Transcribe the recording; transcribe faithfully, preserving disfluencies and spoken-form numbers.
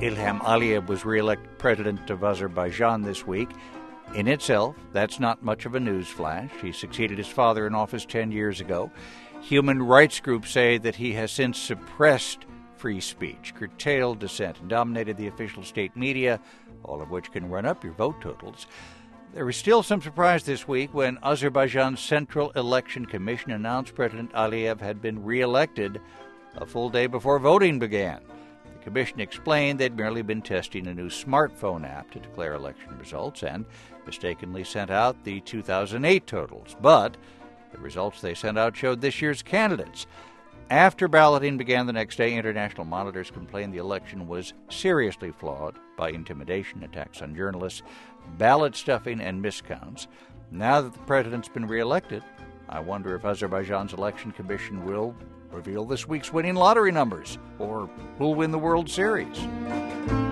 Ilham Aliyev was re-elected president of Azerbaijan this week. In itself, that's not much of a news flash. He succeeded his father in office ten years ago. Human rights groups say that he has since suppressed free speech, curtailed dissent, and dominated the official state media, all of which can run up your vote totals. There was still some surprise this week when Azerbaijan's Central Election Commission announced President Aliyev had been re-elected a full day before voting began. The commission explained they'd merely been testing a new smartphone app to declare election results and mistakenly sent out the two thousand eight totals. But the results they sent out showed this year's candidates. After balloting began the next day, international monitors complained the election was seriously flawed by intimidation, attacks on journalists, ballot stuffing, and miscounts. Now that the president's been reelected, I wonder if Azerbaijan's election commission will reveal this week's winning lottery numbers or who'll win the World Series.